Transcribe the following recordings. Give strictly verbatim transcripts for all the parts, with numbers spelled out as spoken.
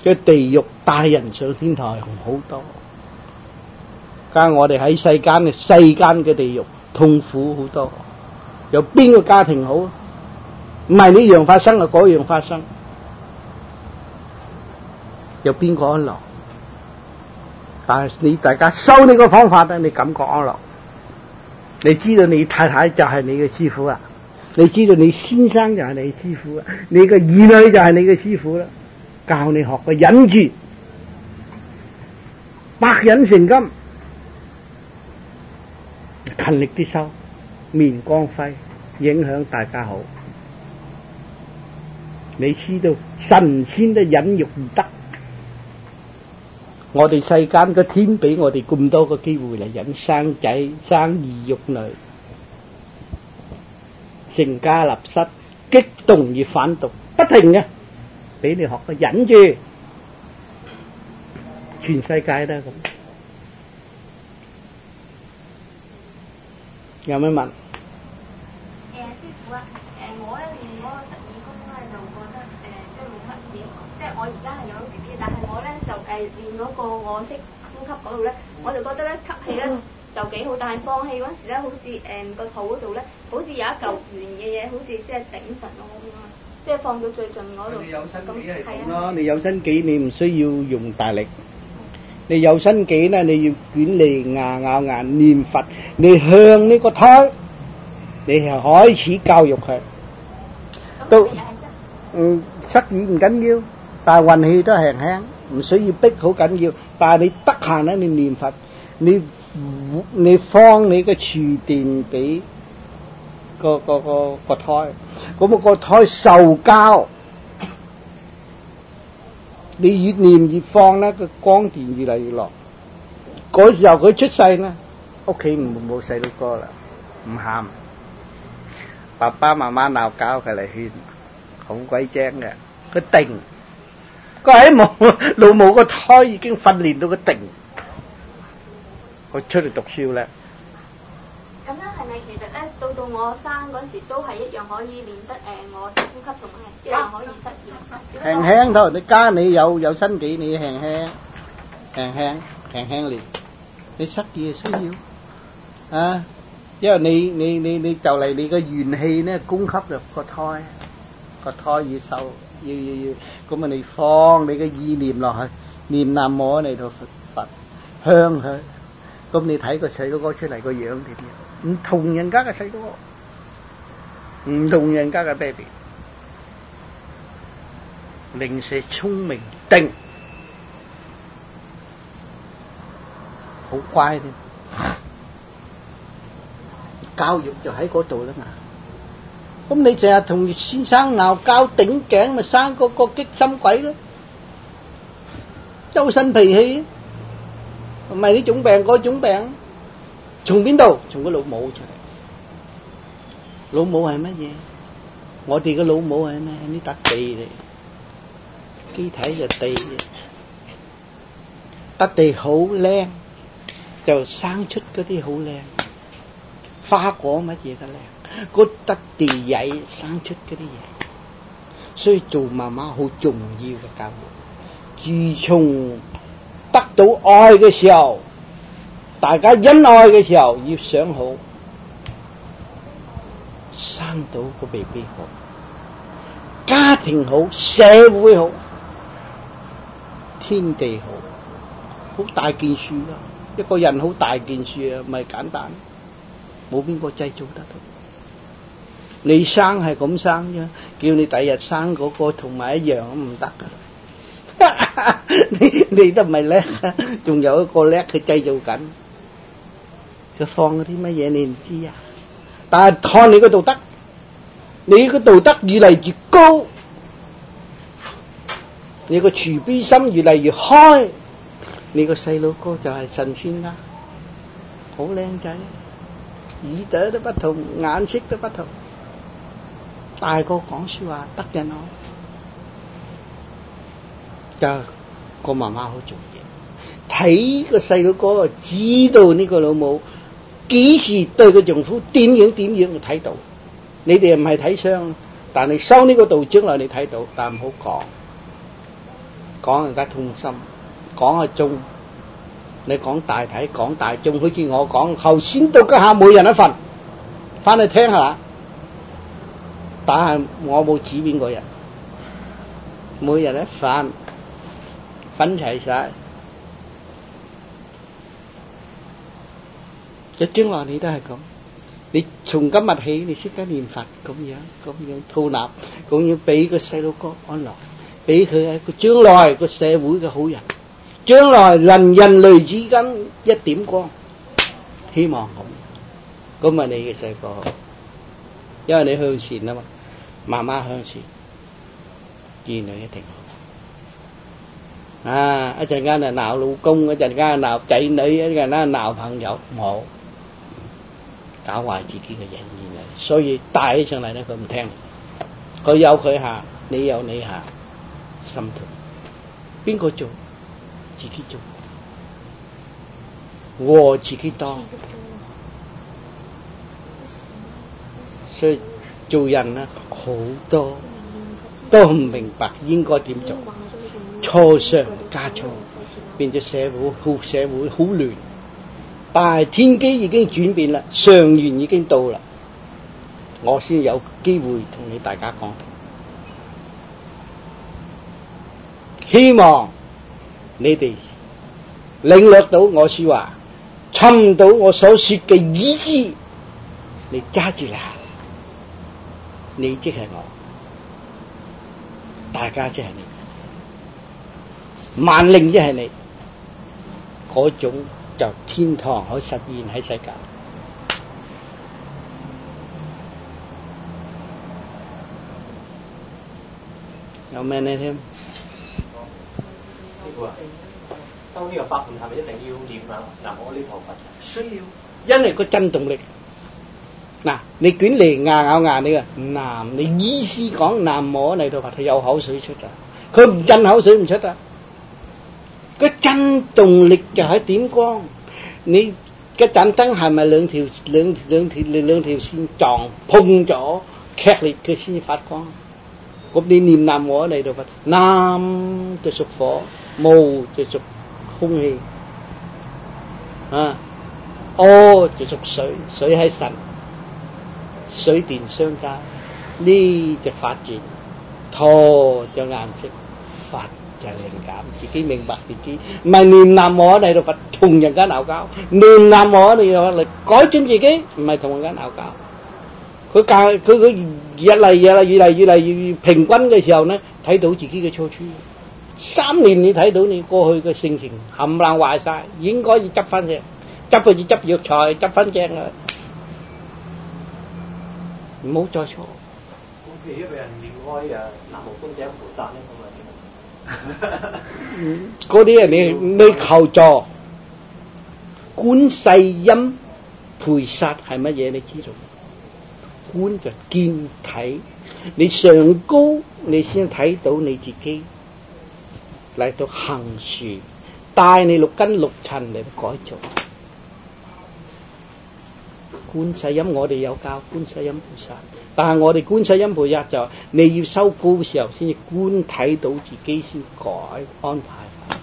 嘅地獄帶人上天台好多。家我哋喺世間嘅世間嘅地獄痛苦好多，有邊個家庭好？唔係呢樣發生啊，嗰樣發生，有邊個安樂？但係你大家修呢個方法咧，你感覺安樂。你知道你太太就係你嘅師傅啊，你知道你先生就係你師傅啊，你嘅兒女就係你嘅師傅啦，教你學個忍住，百忍成金，勤力啲修，面光輝，影響大家好。你知道神仙都忍辱而得，我哋世間個天俾我哋咁多個機會嚟忍，生仔、生兒育女，成家立室，激動而反動，不停嘅，俾你學個忍住，全世界都係咁。有咩問？誒，師傅啊，誒，我咧練嗰個十二宮咧，就覺得誒，即係冇乜嘢，即係我而家係有 B B，但係我咧就誒練嗰個我識呼吸嗰度咧，我就覺得咧吸氣咧就幾好，但係放氣嗰時咧，好似誒個肚嗰度咧，好似有一嚿圓嘅嘢，好似即係頂實我咁樣，即係放到最盡嗰度。 你有身紀係咁咯，你有身紀，你唔需要用大力。你有身紀咧，你要捲脷牙咬牙念佛，你向呢個胎，你係開始教育佢。都嗯失語唔緊要，但係運氣都輕輕，唔需要逼好緊要。但係你得閒咧，你念佛，你你放你嘅儲電俾個個個個胎，咁啊個胎受教。你越念越放咧，個光電越嚟越落。嗰時候佢出世咧，屋企唔冇細路哥啦，唔喊，爸爸媽媽鬧交佢嚟勸，好鬼精嘅，佢定，佢喺母老母個胎已經訓練到佢定，佢出嚟讀書咧。 咁樣係咪其實咧，到到我生嗰時都係一樣可以練得誒，我呼吸同埋一樣可以失業。 輕輕thôi，你加你有有身紀，你輕輕輕輕輕輕練，你失業需要啊，因為你你你你就嚟你個元氣咧供給入個胎，個胎要受要要要，咁啊你放你個意念落去，念南無嚟到佛佛向佢，咁你睇個細佬哥出嚟個樣點樣？唔同人家嘅細佬哥，唔同人家嘅 baby。零舍聰明定，好乖添。教育就喺嗰度啦嘛。咁你成日同先生鬧交頂頸，咪生嗰個激心鬼咯，周身脾氣，唔係呢種病嗰種病，從邊度？從個老母出嚟。老母係乜嘢？我哋嘅老母係咩？呢笪地嚟。機體就地，得地好靚，就生出嗰啲好靚花果，乜嘢都靚。嗰得地曳生出嗰啲嘢，所以做媽媽好重要嘅教育。自從得到愛嘅時候，大家恩愛嘅時候，要想好，生到個 B B 好，家庭好，社會好。天地好，好大件事啦！一個人好大件事啊，唔係簡單，冇邊個製造得到。你生係咁生啫，叫你第日生嗰個同埋一樣都唔得噶。你你都唔係叻，仲有一個叻佢製造緊，佢放嗰啲乜嘢你唔知啊？但係看你個道德，你個道德越嚟越高。你個慈悲心越嚟越開，你個細佬哥就係神仙啦，好靚仔，耳朵都不同，顏色都不同，大個講說話得人愛，就個媽媽好重要。睇個細佬哥，知道呢個老母幾時對個丈夫點樣點樣就睇到。你哋唔係睇相，但係收呢個道將來你睇到，但唔好講。 講人家痛心，講係中，你講大體，講大眾，好似我講頭先到家下每人一份，翻去聽下。但係我冇指邊個人，每人一份，分齊晒。就將來你都係咁，你從今日起，你識得念佛咁樣，咁樣套納，咁樣俾個細路哥安樂，俾佢係個將來個社會嘅好人，將來人人類之間一點光，希望咁，咁咪你嘅細個好，因為你向善啊嘛，媽媽向善，兒女一定好。啊，一陣間係鬧老公，一陣間係鬧仔女，一陣間係鬧朋友，冇。搞壞自己嘅人緣，所以帶起上嚟咧，佢唔聽，佢有佢下，你有你下，心痛。邊個做？自己做，我自己當。所以做人咧，好多都唔明白應該點做，錯上加錯，變咗社會好社會好亂。但係天機已經轉變啦，上緣已經到啦，我先有機會同你大家講。希望你哋領略到我說話，尋到我所說嘅意思，你揸住啦，你即係我，大家即係你，萬靈即係你，嗰種就天堂可實現喺世界。有咩呢添？ 修呢個法門係咪一定要念啊？嗱，我呢套佛需要，因為個震動力。嗱，你捲嚟牙咬牙，你嘅南，你意思講南無嚟到佛，佢有口水出噶，佢唔震口水唔出噶。個震動力就係點光，你嘅盞燈係咪兩條兩兩條兩條線撞碰咗劇烈佢先至發光？咁你念南無嚟到佛，南就屬火，無就屬空氣，啊，哦就屬水，水係神，水電相加，呢就發展，陀就顏色，發就係靈感，自己明白自己，唔係念南無嚟到佛同人家鬧交，念南無嚟到佛嚟改進自己，唔係同人家鬧交。佢教佢佢日嚟日嚟越嚟越嚟越平均嘅時候呢，睇到自己嘅錯處。三年你睇到你過去嘅性情冚唪唥壞晒，應該要執翻正，執好似執藥材，執翻正啦，唔好再錯。 咁譬如一個人念開啊南無觀世音菩薩咧，咁啊點？ 嗰啲人你你求助觀世音菩薩係乜嘢？你知道？觀就見睇，你上高你先睇到你自己。嚟到行樹，帶你六根六塵嚟改造。觀世音我哋有教觀世音菩薩，但係我哋觀世音菩薩就你要修高嘅時候先至觀睇到自己先改安排。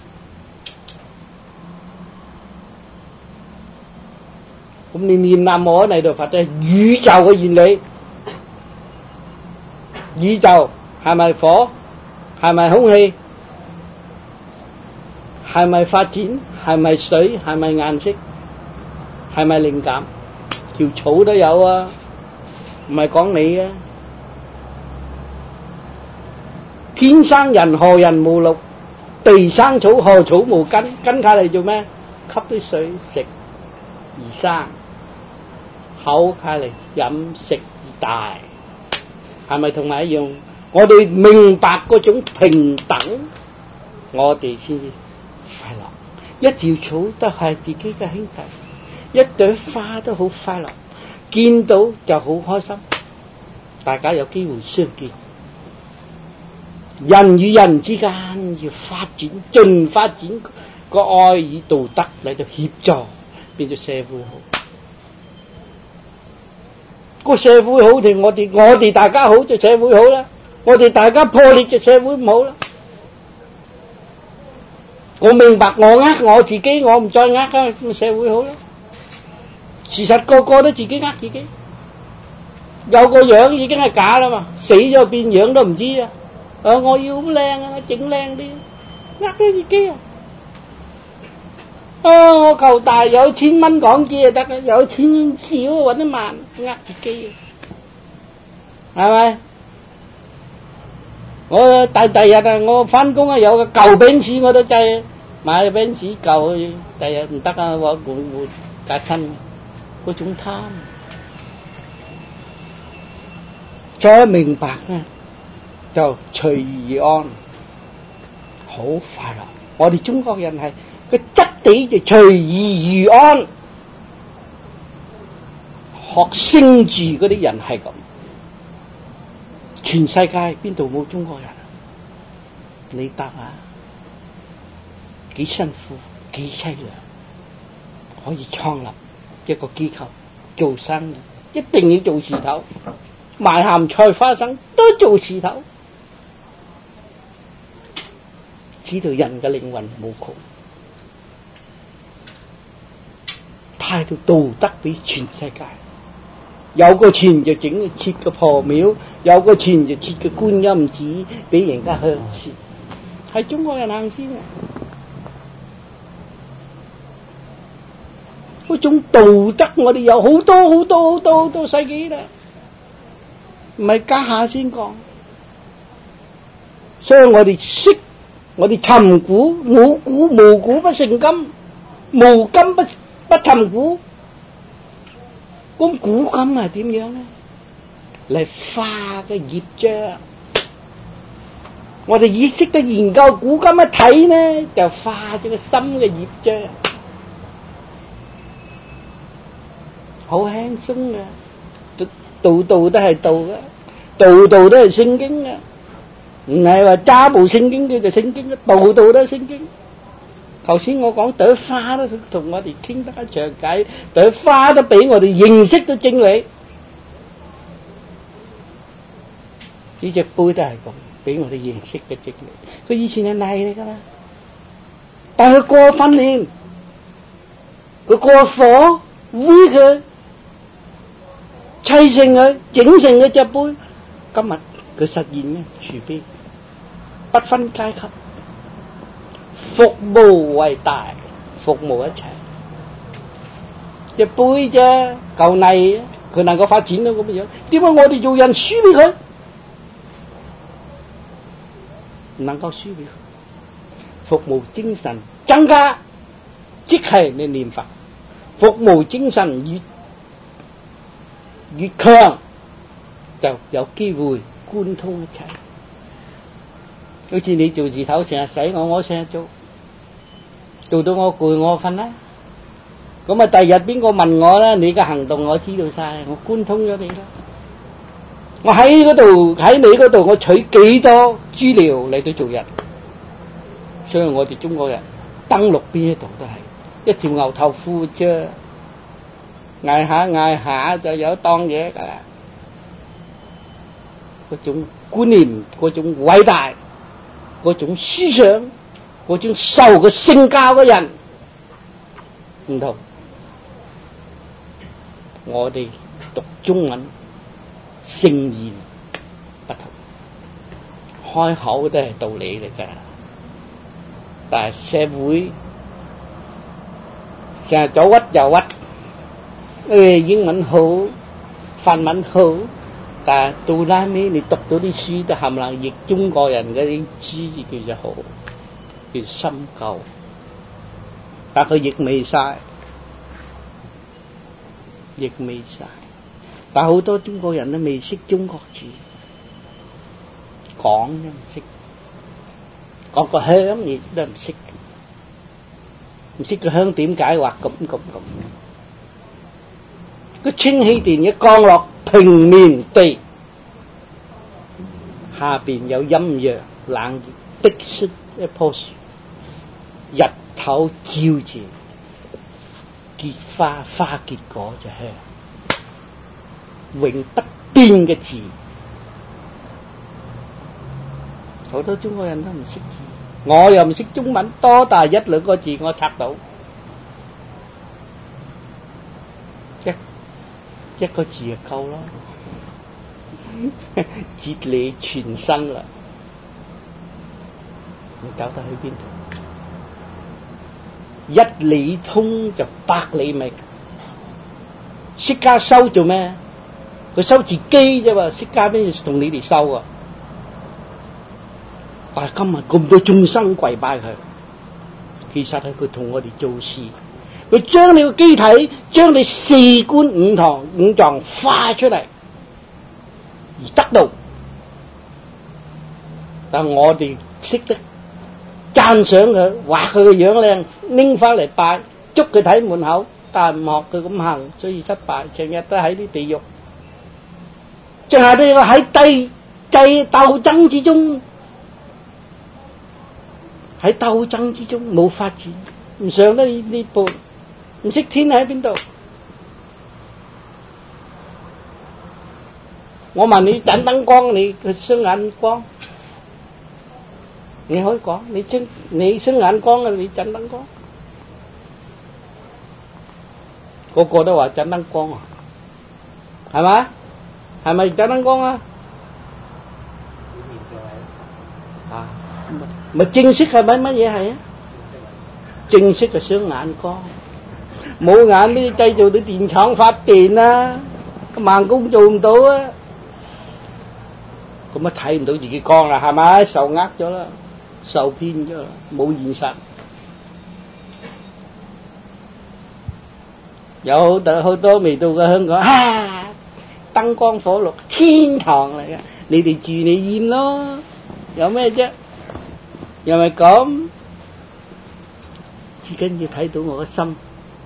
咁你念南無嚟到佛就係宇宙嘅原理，宇宙係咪火？係咪空氣？係咪發展？係咪水？係咪顏色？係咪靈感？條草都有啊，唔係講你啊。天生人何人無六？地生草何草無根？根卡嚟做咩？吸啲水食而生，口卡嚟飲食而大，係咪同埋一樣？我哋明白嗰種平等，我哋先至快樂。一條草都係自己嘅兄弟，一朵花都好快樂，見到就好開心。大家有機會相見，人與人之間要發展，盡發展個愛與道德嚟到協助，變咗社會好。個社會好定我哋我哋大家好就社會好啦，我哋大家破裂就社會唔好啦。 我明白我呃我自己，我唔再呃啦，咁社會好啦。事實個個都自己呃自己，有個樣已經係假啦嘛，死咗變樣都唔知啊！啊，我要好靚啊，整靚啲，呃咗自己啊！啊，我求大有千蚊港紙就得啦，有千少搵一萬，呃自己啊，係咪？我第第日啊，我翻工啊有個舊餅紙我都制，買個餅紙舊，第日唔得啊，我換換革新。嗰種貪，再明白咧，就隨遇而安，好快樂。我哋中國人係個質地就隨遇而安，學星住嗰啲人係咁。全世界邊度冇中國人？你答下，幾辛苦，幾淒涼，可以創立一個機構做生意，一定要做事頭，賣鹹菜花生都做事頭，知道人嘅靈魂無窮，態度道德俾全世界。有個錢就整設個婆廟，有個錢就設個觀音寺俾人家向善，係中國人行先嘅。嗰種道德我哋有好多好多好多好多世紀啦，唔係家下先講。所以我哋識，我哋尋古，冇古無古不成今，無今不不尋古。咁古今係點樣呢？嚟化嘅業障。我哋意識得研究古今一睇呢，就化咗個心嘅業障。好輕鬆嘅，度度都係道嘅，度度都係聖經嘅，唔係話揸部聖經叫做聖經嘅，度度都係聖經。頭先我講朵花都同我哋傾得一場偈，朵花都俾我哋認識到真理。呢隻杯都係咁，俾我哋認識嘅真理。佢以前係泥嚟噶啦，但係佢過訓練，佢過火煨佢。砌成佢，整成佢隻杯。今日佢實現咧，慈悲，不分階級，服務為大，服務一切。隻杯啫，舊泥，佢能夠發展到咁樣，點解我哋做人輸俾佢？唔能夠輸俾佢。服務精神增加，即係你念佛。服務精神越越強，就有機會貫通一切。好似你做字頭成日使我，我成日做，做到我攰我瞓啦。咁啊，第日邊個問我啦？你嘅行動我知道晒，我貫通咗你啦。我喺嗰度喺你嗰度，我取幾多資料嚟到做人。所以我哋中國人登陸邊一度都係一條牛頭褲啫。嗌下嗌下就有當嘢噶啦，嗰種觀念，嗰種偉大，嗰種思想，嗰種受嘅聖教嘅人唔同。我哋讀中文聖言不同，開口都係道理嚟噶，但係社會成日左屈右屈。誒，英文好，法文好，但係到拉尾你讀到啲書都冚唪唥譯中國人嗰啲知叫做好，叫深究，但佢譯未晒，譯未晒，但好多中國人都未識中國字，講都唔識，講個香亦都唔識，唔識個香點解話咁咁咁。個清氣殿一降落平面地，下邊有陰陽冷熱，碧色一棵樹，日頭照住，結花花結果就香，永不變嘅字，好多中國人都唔識字， 我又唔識中文多，但係一兩個字我拆到，一一個字就夠啦，哲理全生啦，你搞得去邊度？一理通就百理明。釋迦修做咩？佢修自己啫嘛，釋迦邊同你哋修啊？但係今日咁多眾生跪拜佢，其實係佢同我哋做事。佢將你個機體，將你四官五臟五臟化出嚟而得到。但係我哋識得讚賞佢，畫佢個樣靚，拎翻嚟拜，捉佢睇門口，但係唔學佢咁行，所以失敗，成日都喺啲地獄。淨係你喺帝制鬥爭之中，喺鬥爭之中冇發展，唔上得呢步，唔識天喺邊度？我問你盞燈光，你佢雙眼光，你可以講，你雙你雙眼光啊，你盞燈光，個個都話盞燈光啊，係咪？係咪盞燈光啊？啊，咪正式係咪乜嘢係啊？正式嘅雙眼光，冇眼啲製造啲電廠發電啊，慢工做唔到啊，咁啊睇唔到自己光啦，係咪？受呃咗啦，受騙咗啦，冇現實。有好多好多未到嘅香港，啊，燈光火綠，天堂嚟嘅，你哋住你厭咯，有咩啫？又係咁，至緊要睇到我嘅心，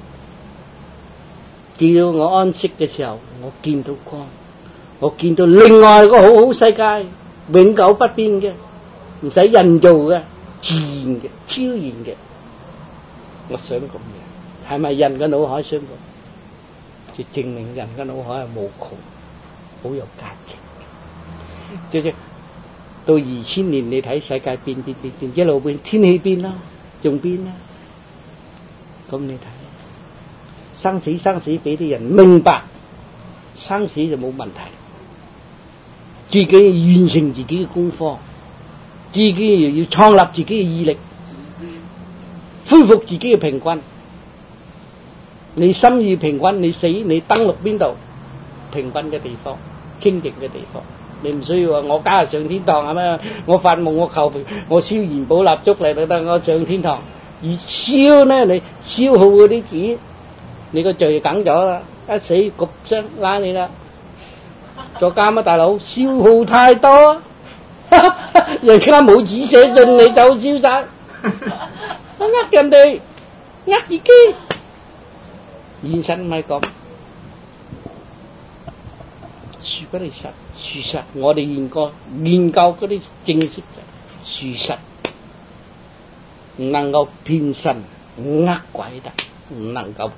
叫我安息嘅時候，我見到光，我見到另外一個好好世界，永久不變嘅，唔使人造嘅，自然嘅，超然嘅。我想咁樣，係咪人嘅腦海想咁？就證明人嘅腦海係無窮，好有價值。即係到二千年，你睇世界變變變變，一路變，天氣變啦，仲變啦。咁你睇生死生死，俾啲人明白，生死就冇問題。自己完成自己嘅功課，自己又要創立自己嘅毅力，恢復自己嘅平均。你心意平均，你死你登陸邊度？平均嘅地方，清淨嘅地方。你唔需要話我家上天堂係咩？我發夢我求我燒元寶蠟燭嚟，得我上天堂。而燒呢，你消耗嗰啲紙，你個罪梗咗啦，一死焗聲拉你啦，坐監啊大佬！消耗太多，人家冇紙寫信，你就燒晒，呃人哋，呃自己。現實唔係咁，殊不離實，事實我哋研究研究嗰啲正式嘅事實，唔能夠騙神呃鬼得，唔能夠。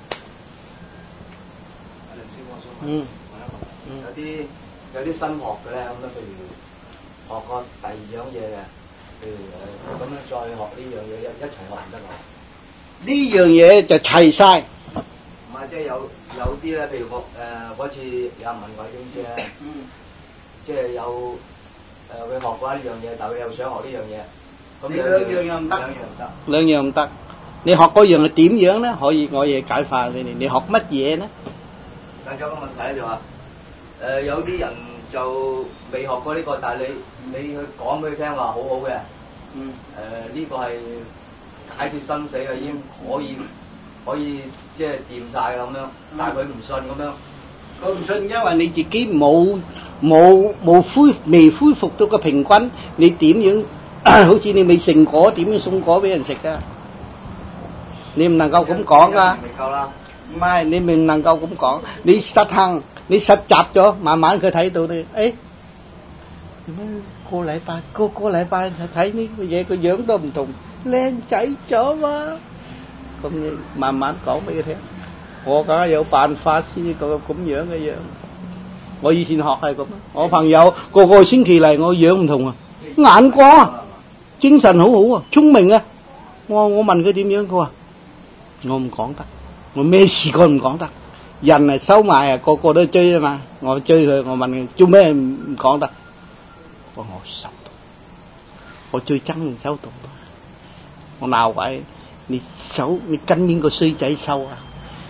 嗯， 有啲有啲新學嘅咧，咁樣譬如學過第二樣嘢嘅，譬如誒咁樣再學呢樣嘢一一齊學唔得嘛？ 呢樣嘢就齊晒。 唔係，即係有有啲咧，譬如我誒嗰次有人問過英姐，嗯，即係有誒佢學過一樣嘢，但係佢又想學呢樣嘢，咁兩樣又唔得，兩樣唔得， 兩樣唔得。你學嗰樣係點樣咧？可以我嘢解化俾你。你學乜嘢咧？ 但係有個問題咧就話，誒有啲人就未學過呢個，但係你你去講俾佢聽話好好嘅，嗯，誒呢個係解決生死嘅，已經可以。可以即係掂晒咁樣，但係佢唔信咁樣。 佢唔信，因為你自己冇冇冇恢未恢復到個平均，你點樣？好似你未成果，點樣送果俾人食噶？你唔能夠咁講噶。 未夠啦。 唔係，你唔能夠咁講。你實行，你實習咗，慢慢佢睇到你。誒，個禮拜個個禮拜睇呢個嘢，個樣都唔同，靚仔咗嘛。咁你慢慢講俾佢聽，我梗係有辦法先至個咁樣嘅樣。我以前學係咁，我朋友個個星期嚟，我樣唔同啊，眼光精神好好啊，聰明啊。我我問佢點樣，佢話我唔講得，我咩事我唔講得。人係收埋啊，個個都追啊嘛。我追佢，我問佢做咩唔講得？我我收到，我最憎人收到。我鬧鬼，你收你跟邊個衰仔收啊？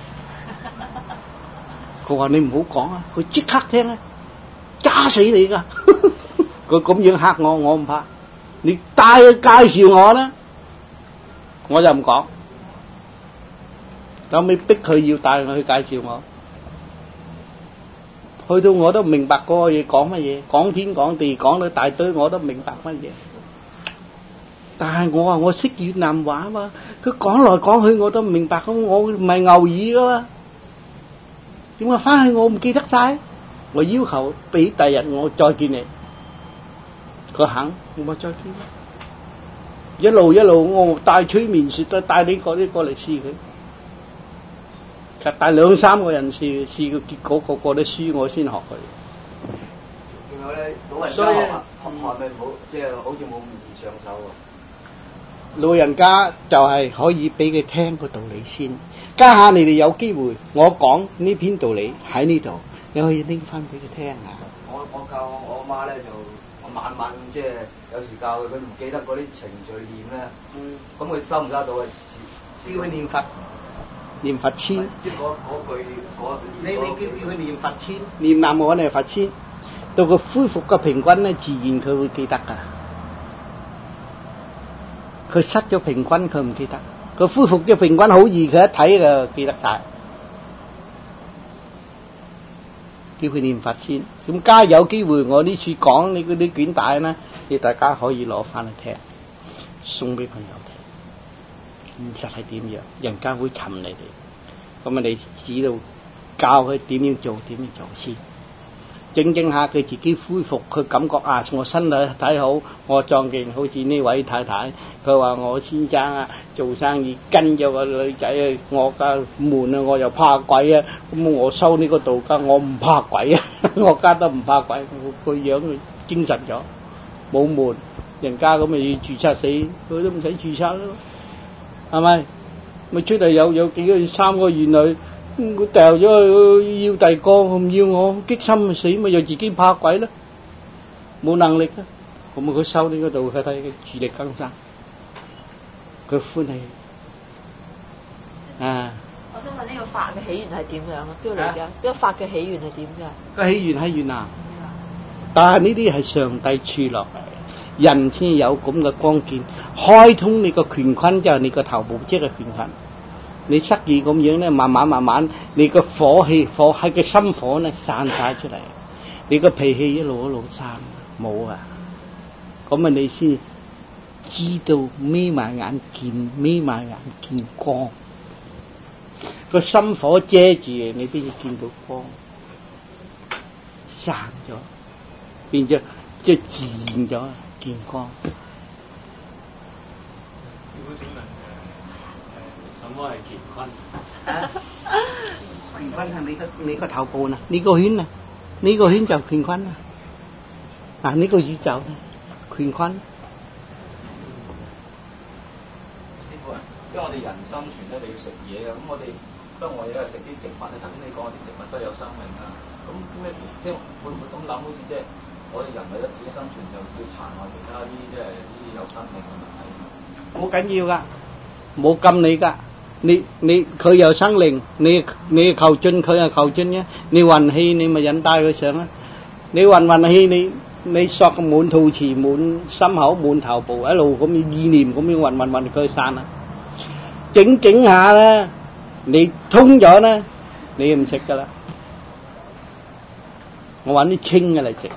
佢話你唔好講啊，佢即刻聽啊，揸死你噶！佢咁樣嚇我，我唔怕。你帶佢介紹我啦，我就唔講。後尾逼佢要帶我去介紹我，去到我都唔明白嗰個嘢講乜嘢，講天講地講到大堆，我都唔明白乜嘢。但係我話我識越南話嘛，佢講來講去我都唔明白，咁我唔係牛耳噶嘛。點解翻去我唔記得晒？我要求俾第日我再見你，佢肯，我咪再見。一路一路我帶催眠術都帶你嗰啲過嚟試佢，其實帶兩三個人試試個結果個個都輸，我先學佢。 仲有咧，老人家學學學咪好，即係好似冇咁易上手喎。 老人家就係可以俾佢聽個道理先，家下你哋有機會，我講呢篇道理喺呢度，你可以拎翻俾佢聽啊。 我我教我媽咧就，我晚晚即係有時教佢，佢唔記得嗰啲程序念咧，咁佢、嗯、收唔收到啊？叫佢念佛， 念佛千。 即係嗰嗰句嗰。你你叫叫佢念佛千， 念南無阿彌佛千，到佢恢復個平均咧，自然佢會記得噶。佢失咗平均，佢唔記得；佢恢復嘅平均好易，佢一睇就記得晒。叫佢念佛先。咁家有機會，我呢次講你嗰啲卷帶咧，你大家可以攞翻去聽，送俾朋友聽。現實係點樣？人家會尋你哋，咁啊你指導教佢點樣做，點樣做先。整整下佢自己恢復，佢感覺啊，我身體體好，我壯健，好似呢位太太，佢話我先生啊做生意跟咗個女仔啊，我家悶啊，我又怕鬼啊，咁我收呢個道家，我唔怕鬼啊，我家都唔怕鬼，個樣精神咗，冇悶，人家咁咪要註冊死，佢都唔使註冊咯，係咪？咪出嚟有有幾個月三個月女。佢掉咗去要第二個，唔要我，激心死咪又自己怕鬼咯，冇能力啊！咁啊佢收呢個度，佢睇佢自力更生，佢歡喜啊！ 我想問呢個法嘅起源係點樣啊？邊度嚟㗎？呢個法嘅起源係點㗎？ 個起源喺越南，但係呢啲係上帝賜落嚟，人先有咁嘅光見，開通你個乾坤就係你個頭部即係乾坤。你失意咁樣咧，慢慢慢慢，你個火氣火喺個心火咧散晒出嚟，你個脾氣一路一路散，冇啊！咁啊，你先知道眯埋眼見，眯埋眼見光。個心火遮住你，邊要見到光？散咗，變咗即係自然咗見光。我係乾坤，乾坤係你個你個頭部啊，呢個圈啊，呢個圈就乾坤啊，啊呢個宇宙啊，乾坤。 師傅啊，因為我哋人生存咧，你要食嘢啊，咁我哋當我哋都係食啲植物咧，頭先你講啲植物都有生命啊，咁咩即係會唔會咁諗？好似即係我哋人為咗自己生存，就要殘害其他啲即係啲有生命嘅物體。 好緊要噶，冇禁你噶。你你佢有生靈，你你求進佢又求進嘅，你運氣你咪引帶佢上啦。你運運氣你你索滿肚臍滿心口滿頭部一路咁意念咁樣運運運佢散啦。整整下咧，你通咗咧，你唔食噶啦。我揾啲清嘅嚟食，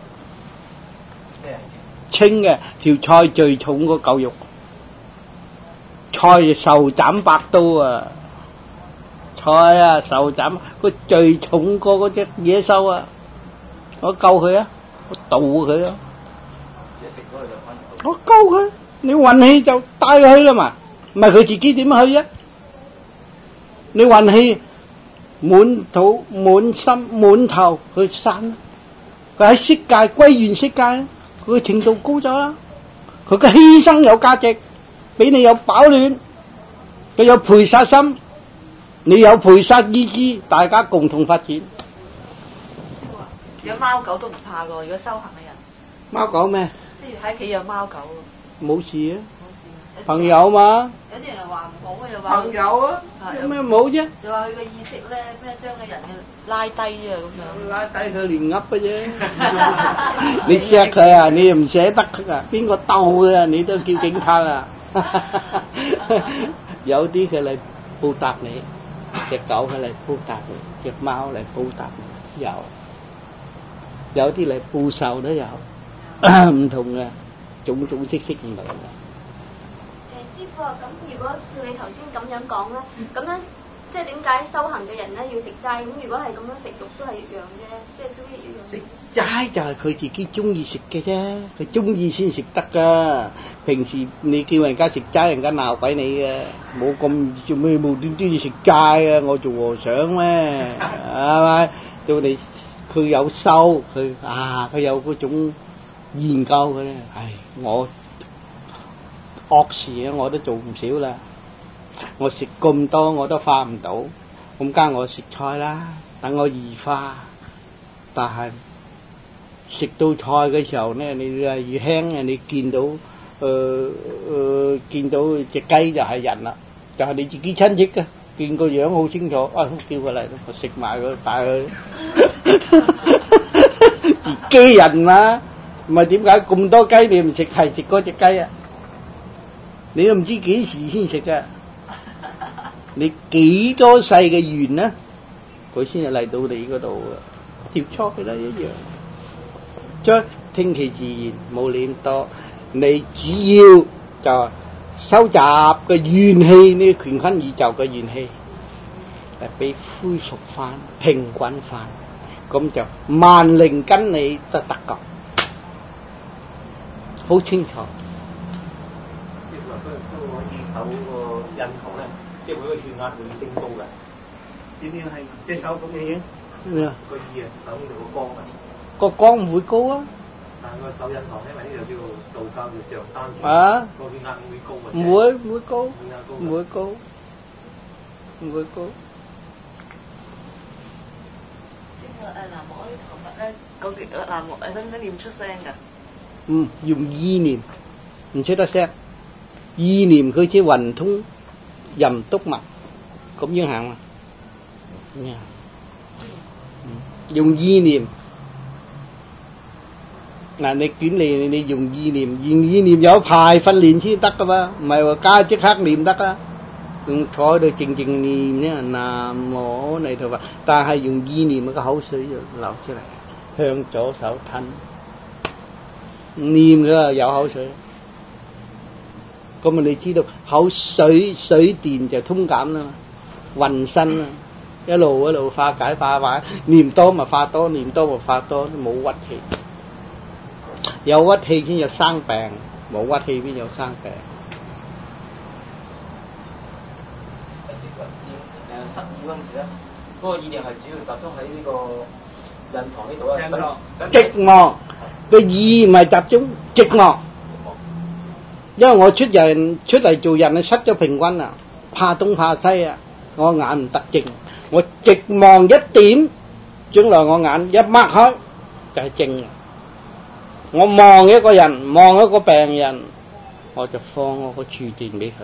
清嘅條菜最重個嚿肉。菜受斬百刀啊！菜啊受斬，佢最重過嗰隻野獸啊！我救佢啊！我渡佢啊！我救佢，你運氣就帶佢去啦嘛，唔係佢自己點去啊？你運氣滿肚滿心滿頭去散，佢喺色界歸元色界，佢程度高咗啦。 佢嘅犧牲有價值，俾你有飽暖，佢有菩薩心，你有菩薩意志，大家共同發展。 養貓狗都唔怕噶，如果修行嘅人。 貓狗咩？ 即係喺屋企養貓狗。 冇事啊，朋友嘛。 有啲人又話唔好嘅，又話朋友啊，有咩冇啫？ 又話佢嘅意識咧，咩將個人嘅拉低啊咁樣。 拉低佢亂噏嘅啫。你錫佢啊，你又唔捨得佢啊？邊個鬥佢啊？你都叫警察啊？有啲佢嚟報答你，隻狗佢嚟報答你，隻貓嚟報答你，有。有啲嚟報仇都有，唔同嘅，種種色色唔同嘅。 誒師傅啊，咁如果照你頭先咁樣講咧，咁樣即係點解修行嘅人咧要食齋？咁如果係咁樣食肉都係一樣啫，即係都一樣。 食齋就係佢自己中意食嘅啫，佢中意先食得噶。平時你叫人家食齋，人家鬧鬼你嘅，冇咁做咩無端端要食齋啊！我做和尚咩？係咪？到你。佢有修，佢啊，佢有嗰種研究嘅咧。唉，我惡事啊，我都做唔少啦。我食咁多，我都化唔到，咁加我食菜啦，等我異化。但係食到菜嘅時候咧，你啊越輕啊，你見到誒誒見到隻雞就係人啦，就係你自己親戚嘅。見個樣好清楚，啊叫佢嚟，我食埋佢，帶佢。自己人嘛，唔係點解咁多雞你唔食，係食嗰隻雞啊？你都唔知幾時先食啊？你幾多世嘅緣呢？佢先係嚟到你嗰度啊！接觸佢都一樣，將聽其自然，冇理咁多。你主要就收集嘅怨氣，呢個乾坤宇宙嘅怨氣，嚟俾恢復翻、平穩翻，咁就萬靈跟你都得㗎，好清楚。 即係話都都可以手個印堂咧，即係佢個血壓會升高嘅。點樣係隻手咁嘅樣？ 咩啊？ 個耳啊，手呢度個光啊。 個光唔會高啊。 但係個手印堂，因為呢度叫道教叫上丹田， 啊， 個血壓會高嘅。 唔會唔會高， 血壓高。 唔會高，唔會高。 呢個誒南無阿彌陀佛咧，嗰個南無誒使唔使念出聲㗎？ 嗯，用意念，唔出得聲。意念佢似運通任督脈，咁樣行啊。咁樣，用意念。嗱，你捲嚟，你用意念，用意念有排訓練先得噶嘛，唔係話加即刻念得啊。用坐喺度靜靜念咧，南無阿彌陀佛，但係用意念個口水就流出嚟，向左手吞，念噶有口水。咁啊，你知道口水水電就通感啦，運身啦，一路一路化解化解，念多咪化多，念多咪化多，冇屈氣。有屈氣先有生病，冇屈氣邊有生病？ 誒失意嗰陣時咧，嗰個意念係主要集中喺呢個印堂呢度啊。 寂寞個意唔係集中寂寞，因為我出人出嚟做人啊，失咗平均啊，怕東怕西啊，我眼唔得靜，我寂寞一點，將來我眼一擘開就係靜啦。我望一個人，望一個病人，我就放我個處電俾佢。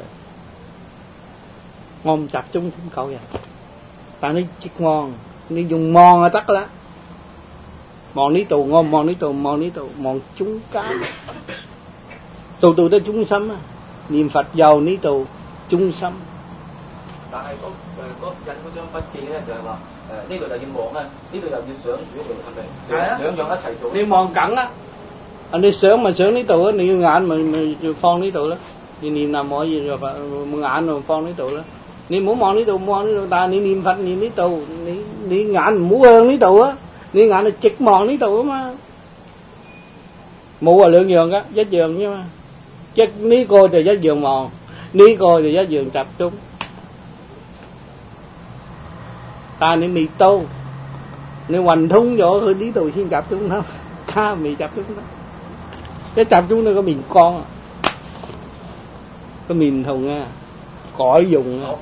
我唔集中點救人，但你直望，你用望就得噶啦。望呢度，我望呢度，望呢度，望中間，度度都中心啊！念佛又呢度中心。 但係嗰誒嗰印嗰張筆記咧，就係話誒呢度就要望啊，呢度又要想住呢度，係咪？係啊，兩樣一齊做。你望緊啦。啊！你想咪想呢度啊，你個眼咪咪就放呢度啦。你念南無阿彌陀佛，眼就放呢度啦。你唔好望呢度，唔好望呢度，但係你念佛念呢度，你你眼唔好向呢度啊，你眼就直望呢度啊嘛。冇話兩樣噶，一樣啫嘛。一呢個就一樣望，呢個就一樣集中。但係你未到，你運通咗去呢度先集中啦，家未集中得。一集中到個面光啊， 個面同啊，改用啊。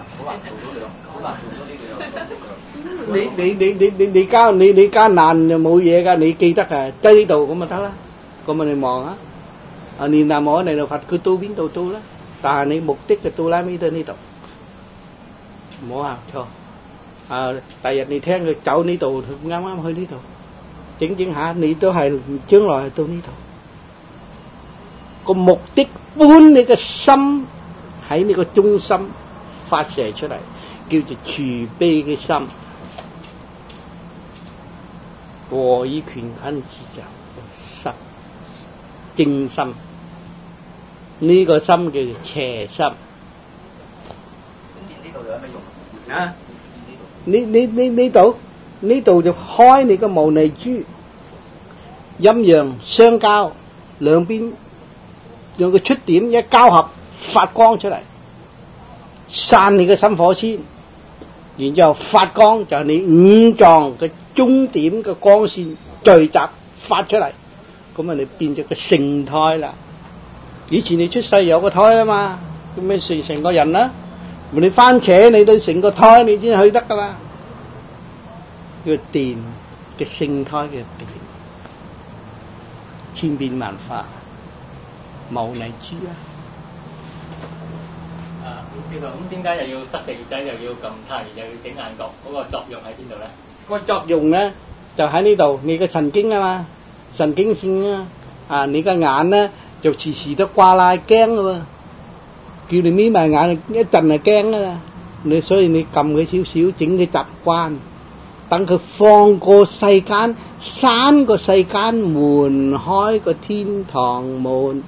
你你你你你你加你你加難就冇嘢噶，你記得啊，擠呢度咁咪得啦。咁啊你望啊，啊念南無呢度佛，佢到邊度到啦？但係你目的就到拉尾到呢度，唔好行錯。啊，第日你聽佢走呢度，佢啱啱去呢度，整整下你都係將來係到呢度。個目的搬你個心喺你個中心發射出嚟，叫做慈悲嘅心。和以權根之就心正心，呢、這個心叫做邪心。 呢度有咩用啊？呢呢呢呢度呢度就開你個牟尼珠，陰陽相交，兩邊用個出點一交合發光出嚟，散你個心火先，然之後發光就係你五臟嘅終點嘅光線聚集發出嚟，咁啊你變咗個成胎啦。以前你出世有個胎啊嘛，咁咪成成個人啦。你翻扯你都成個胎，你先去得噶嘛。叫電嘅性胎嘅電，千變萬化，無泥珠啊！ 啊，呢個咁點解又要塞鼻仔，又要撳太陽，又要整眼角？嗰個作用喺邊度咧？ 個作用咧就喺呢度，你個神經啊嘛，神經線啊，啊你個眼咧就時時都掛賴驚噶喎。叫你眯埋眼一陣就驚啦，你所以你撳佢少少，整佢習慣，等佢放過世間，閂個世間門，開個天堂門，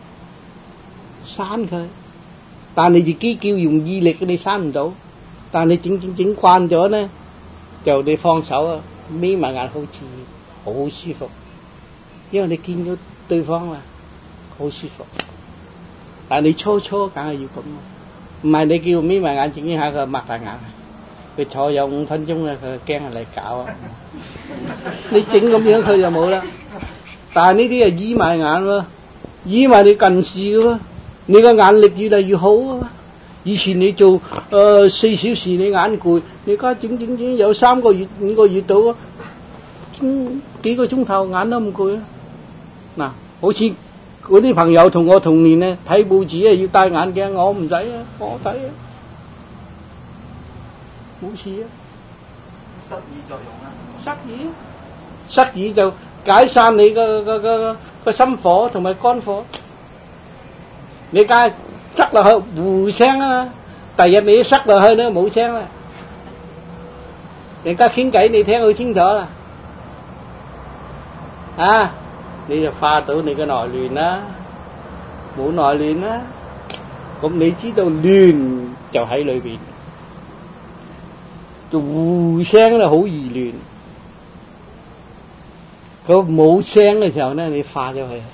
閂佢。但你自己叫用意力，你閂唔到。但你整整整慣咗咧，就你放手啊，眯埋眼好似好舒服，因為你見到對方啦，好舒服。但係你初初梗係要咁，唔係你叫眯埋眼整一下佢擘大眼，佢坐有五分鐘咧，佢驚係嚟搞啊！你整咁樣佢就冇啦。但係呢啲係依埋眼喎，依埋你近視嘅喎，你個眼力越嚟越好啊！以前你做誒四小時你眼攰，你而家整整整有三個月五個月到啊，嗯幾個鐘頭眼都唔攰啊！嗱，好似。嗰啲朋友同我同年咧，睇報紙啊要戴眼鏡，我唔使啊，我睇啊，冇事啊。 失耳作用啊！ 失耳，失耳就解散你個個個個心火同埋肝火。你梗係塞落去糊聲啊嘛，第日你塞落去咧冇聲啦。人家傾偈你聽好清楚啦，啊！你就化到你嘅內亂啦，冇內亂啦，咁你知道亂就喺裏邊，就互聲咧好易亂，佢冇聲嘅時候咧，你化咗佢，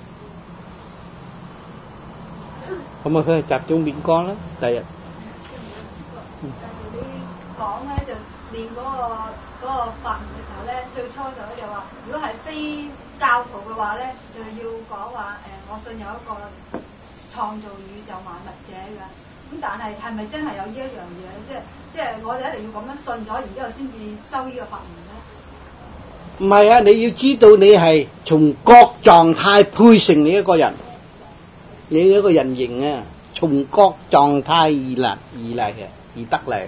咁啊佢係集中面光啦，第日。 你講咧就練嗰個嗰個法門嘅時候咧，最初就就話，如果係非教徒嘅話咧，就要講話誒，我信有一個創造宇宙萬物者嘅。咁但係係咪真係有呢一樣嘢？即係即係我哋一定要咁樣信咗，然之後先至收呢個法門咧？ 唔係啊！你要知道你係從各狀態配成你一個人，你一個人形啊，從各狀態而嚟而嚟嘅，而得嚟嘅。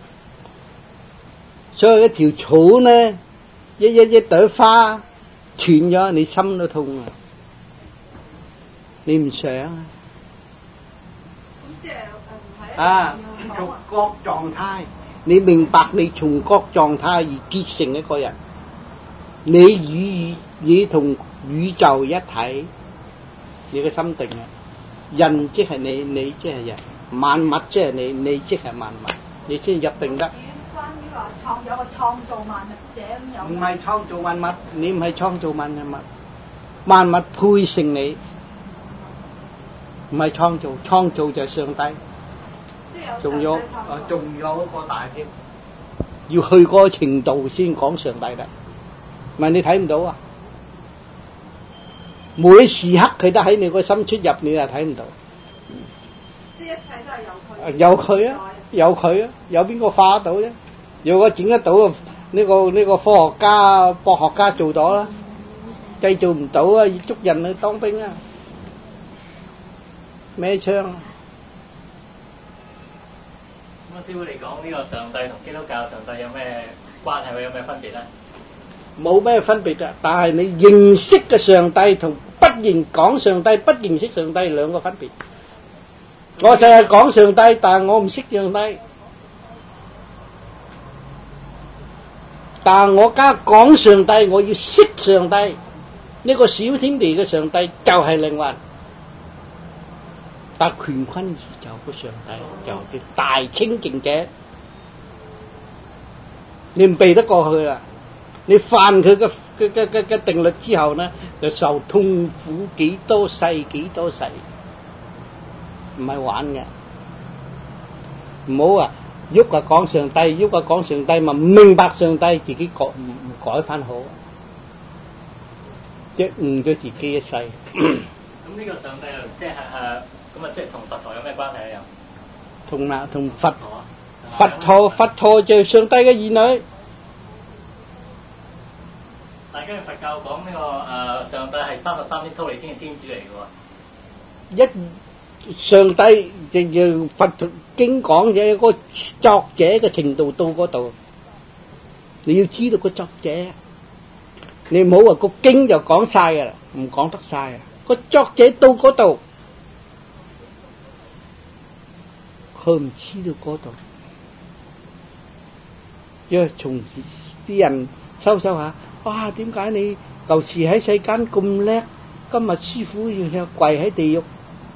所以一條草呢，一一一朵花斷咗，你心都痛啊！你唔想啊？ 咁即係誒唔係啊！從各狀態，你明白你從各狀態而結成一個人，你與你同宇宙一體，你嘅心定啊！人即係你，你即係人，萬物即係你，你即係萬物，你先入定得。 關於話創有個創造萬物者咁有。 唔係創造萬物，你唔係創造萬物，萬物配成你，唔係創造，創造就係上帝。仲有啊，仲有一個大添，要去嗰個程度先講上帝得，唔係你睇唔到啊！每時刻佢都喺你個心出入，你又睇唔到。 切都係有佢。 有佢啊，有佢啊，有邊個化得到啫？如果整得到，呢、這個呢、這個科學家、博學家做到啦，製造唔到啊，要捉人去當兵啊，孭槍啊！ 咁啊，師傅嚟講呢個上帝同基督教上帝有咩關係？有咩分別咧？ 冇咩分別㗎，但係你認識嘅上帝同不認講上帝、不認識上帝兩個分別。我淨係講上帝，但係我唔識上帝。但係我家講上帝，我要識上帝。呢個小天地嘅上帝就係靈魂，但乾坤宇宙嘅上帝就係大清淨者。你唔避得過去啦。你犯佢嘅嘅嘅嘅嘅定律之後呢，就受痛苦幾多世幾多世，唔係玩嘅。唔好啊，喐啊講上帝，喐啊講上帝，咪唔明白上帝，自己改唔唔改翻好，即係誤咗自己一世。 咁呢個上帝又即係誒，咁啊即係同佛陀有咩關係啊？又同啊同佛佛陀佛陀就係上帝嘅兒女。 大家嘅佛教講呢、這個誒、呃、上帝係三十三天忉利天嘅天主嚟嘅喎。 一上帝就就佛經講嘅個作者嘅程度到嗰度，你要知道個作者，你唔好話個經就講晒噶啦，唔講得晒啊！個作者到嗰度，佢唔知道嗰度，因為從啲人收收下。哇！點解你舊時喺世間咁叻，今日師傅要跪喺地獄？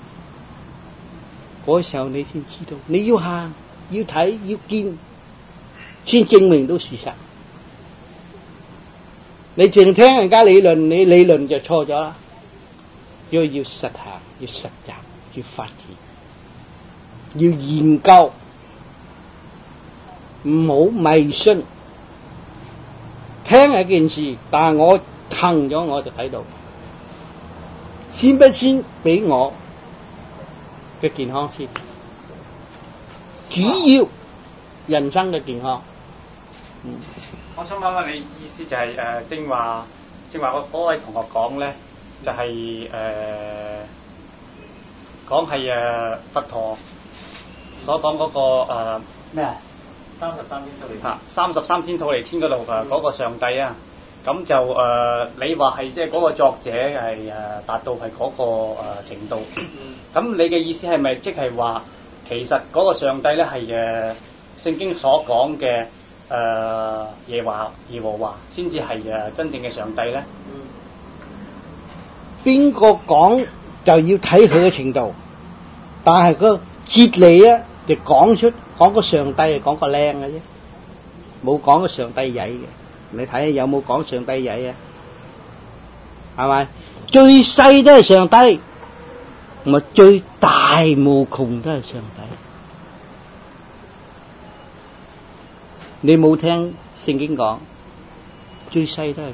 嗰時候你先知道，你要行、要睇、要見，先證明到事實。你淨聽人家理論，你理論就錯咗啦。要要實行，要實習，要發展，要研究，唔好迷信。聽係件事，但係我行咗我就睇到，先不先俾我嘅健康先，主要人生嘅健康。嗯， 我想問問你意思就係、是、誒，正話正話嗰位同學講咧，就係誒講係誒佛陀所講嗰、那個咩啊？呃三十三天忉利天， 三十三天忉利天嗰度誒嗰個上帝啊，咁就誒、呃、你話係即係嗰個作者係誒達到係嗰、那個誒、呃、程度，咁、嗯、你嘅意思係咪即係話其實嗰個上帝咧係誒聖經所講嘅誒耶華耶和華先至係誒真正嘅上帝咧？ 邊個講就要睇佢嘅程度，但係個哲理啊就講出。講個上帝係講個靚嘅啫，冇講個上帝曳嘅。你睇下有冇講上帝曳啊？係咪？最細都係上帝，咪最大無窮都係上帝。你冇聽聖經講，最細都係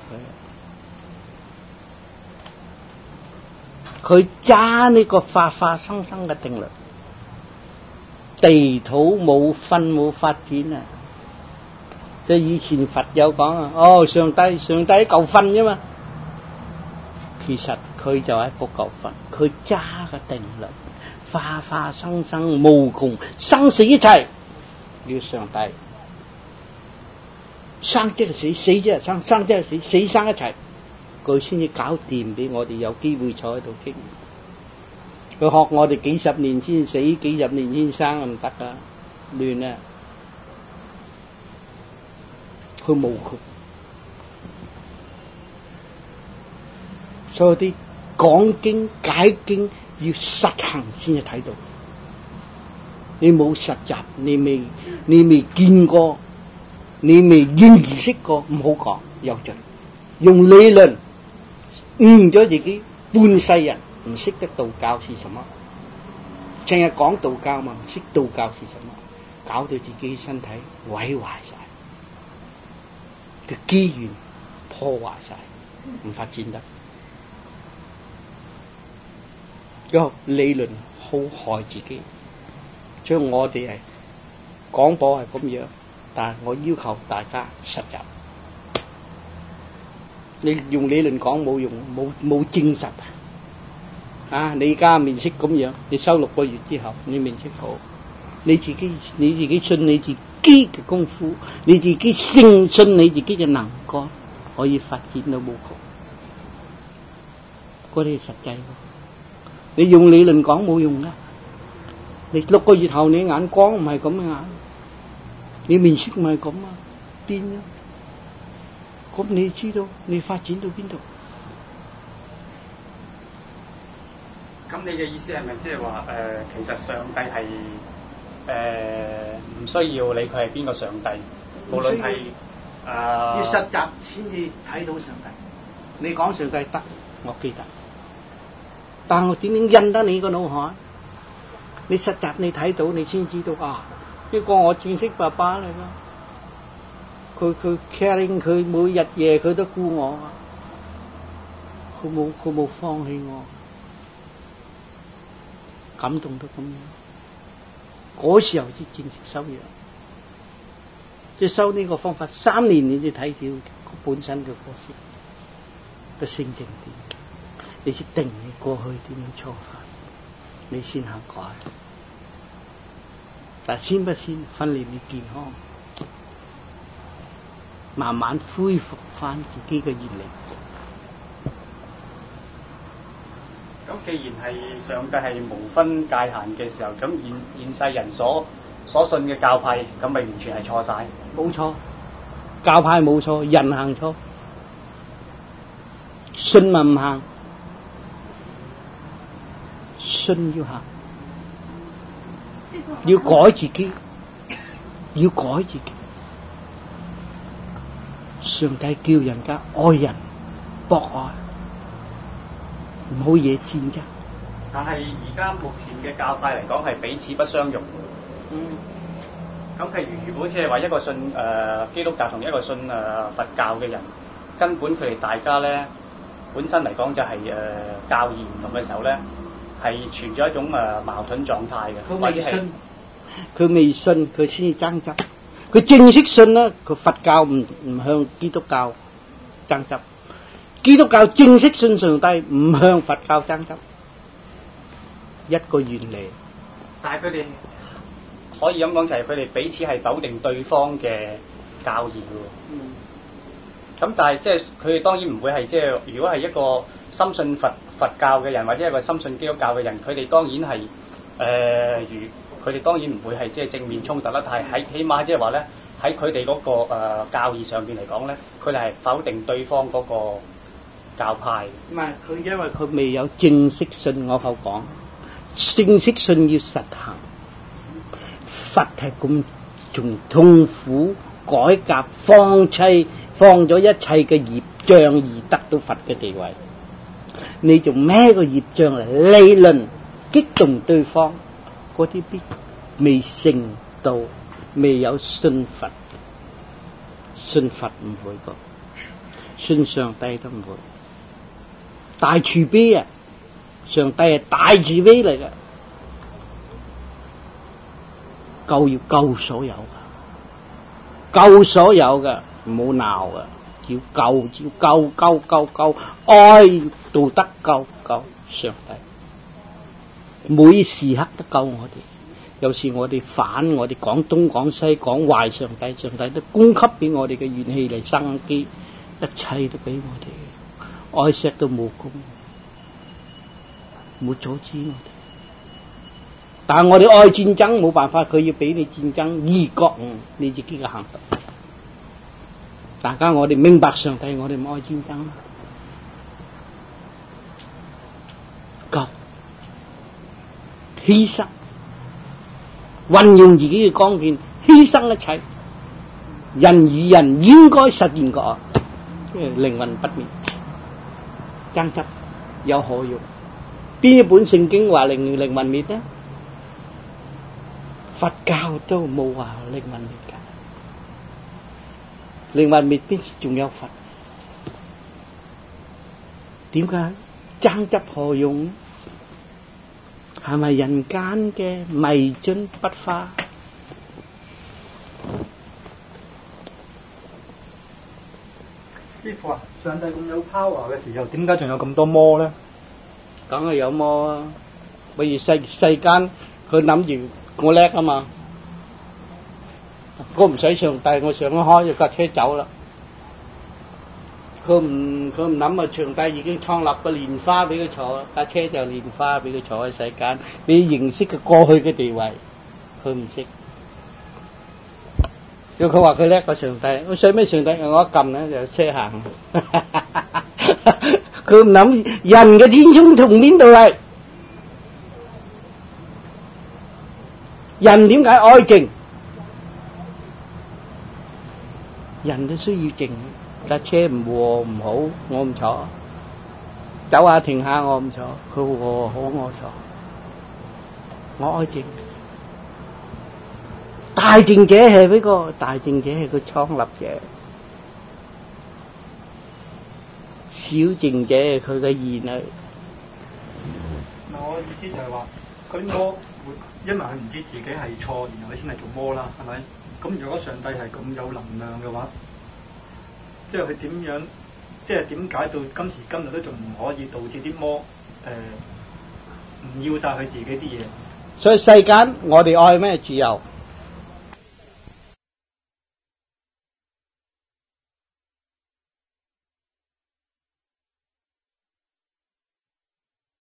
佢，佢揸呢個化化生生嘅定律。地土冇分冇發展啊！即係以前佛有講啊，哦，上帝上帝一嚿糞啫嘛，其實佢就係一個嚿糞，佢揸嘅定律，化化生生無窮，生死一切要上帝，生即係死，死即係生，生即係死，死生一齊，佢先至搞掂俾我哋有機會坐喺度傾。佢學我哋幾十年先死，幾十年先生唔得噶，亂啊！佢無窮，所以啲講經解經要實行先至睇到。你冇實習，你未你未見過，你未認識過，唔好講有罪。用理論誤咗自己半世人。唔識得道教是什麼，淨係講道教嘛，唔識道教是什麼，搞到自己身體毀壞晒，嘅機緣破壞晒，唔發展得。個理論好害自己， 所以我哋係廣播係咁樣，但係我要求大家實習。你用理論講冇用，冇冇證實啊！啊，你而家面色咁樣，你收六個月之後，你面色好，你自己你自己信你自己嘅功夫，你自己信信你自己嘅能幹，可以發展到無窮。嗰啲係實際喎，你用理論講冇用啊！你六個月後你眼光唔係咁嘅眼，你面色唔係咁啊，變啊！咁你知道你發展到邊度？ 咁你嘅意思係咪即係話誒，其實上帝係誒唔需要理佢係邊個上帝，無論係誒要實習先至睇到上帝。你講上帝得，我記得，但我點樣印得你個腦海？你實習你睇到，你先知道啊！呢個我正式爸爸嚟㗎。佢佢 caring 佢每日夜佢都顧我，佢冇佢冇放棄我，感動到咁樣。嗰時候先正式收養，即係收呢個方法三年，你先睇到本身嘅個性嘅性情點，你先定你過去點樣錯法，你先肯改。但先不先訓練你健康。慢慢恢復翻自己嘅熱力。 咁既然係上帝係無分界限嘅時候，咁現現世人所所信嘅教派，咁咪完全係錯晒？ 冇錯，教派冇錯，人行錯，信咪唔行，信要行，要改自己，要改自己。上帝叫人家愛人博愛，唔好惹戰爭。 但係而家目前嘅教派嚟講係彼此不相容。 嗯。 咁譬如如果即係話一個信誒、呃、基督教同一個信誒、呃、佛教嘅人，根本佢哋大家咧本身嚟講就係、是、誒、呃、教義唔同嘅時候咧，係存在一種誒、呃、矛盾狀態嘅。 佢未信，佢未信，佢先至爭執。佢正式信啦，佢佛教唔唔向基督教爭執，基督教正式信上帝，唔向佛教爭執，一個原理。 但係佢哋可以咁講，就係佢哋彼此係否定對方嘅教義嘅。嗯。咁但係即係佢哋當然唔會係即係，如果係一個深信佛佛教嘅人，或者一個深信基督教嘅人，佢哋當然係誒、呃、如。佢哋當然唔會係即係正面衝突啦，但係喺起碼即係話咧，喺佢哋嗰個誒、呃、教義上邊嚟講咧，佢哋係否定對方嗰個教派。 唔係佢，因為佢未有正式信，我後講正式信要實行。佛係咁從痛苦改革放棄放咗一切嘅業障而得到佛嘅地位，你仲孭個業障嚟理論激動對方？嗰啲必未成道，未有信佛，信佛唔會個，信上帝都唔會。大慈悲啊，上帝係大慈悲嚟嘅，救要救所有噶，救所有噶，唔好鬧噶，要救，要救救救救，愛道德救救上帝。每時刻都救我哋，有時我哋反，我哋講東講西講壞上帝，上帝都供給俾我哋嘅元氣嚟生機，一切都俾我哋，愛錫到冇功，冇阻止我哋。但係我哋愛戰爭冇辦法，佢要俾你戰爭，而覺悟你自己嘅行動。大家我哋明白上帝，我哋唔愛戰爭，救。犧牲，運用自己嘅光劍，犧牲一切。人與人應該實現個靈魂不滅，爭執有何用？邊一本聖經話靈靈魂滅呢？佛教都冇話靈魂滅噶，靈魂滅邊仲有佛？點解爭執何用？ 係咪人間嘅迷津不化？ 師父啊，上帝咁有 power 嘅時候，點解仲有咁多魔咧？ 梗係有魔啊！譬如世世間，佢諗住我叻啊嘛，我唔使上帝，我上開就架車走啦。佢唔佢唔諗啊！上帝已經創立個蓮花俾佢坐，架車就蓮花俾佢坐喺世間。你認識佢過去嘅地位，佢唔識。如果佢話佢叻過上帝，我使咩上帝？我一撳咧就車行。佢唔諗人嘅天空從邊度嚟？人點解愛靜？人都需要靜。架車唔和唔好，我唔坐。走下停下我唔坐，佢和好我坐。我愛靜。大靜者係邊個？大靜者係個創立者。小靜者係佢嘅兒女。 嗱，我意思就係話，嗰啲魔會，因為佢唔知自己係錯，然後佢先係做魔啦，係咪？咁如果上帝係咁有能量嘅話，即係佢點樣？即係點解到今時今日都仲唔可以導致啲魔誒唔要晒佢自己啲嘢？ 所以世間我哋愛咩？自由。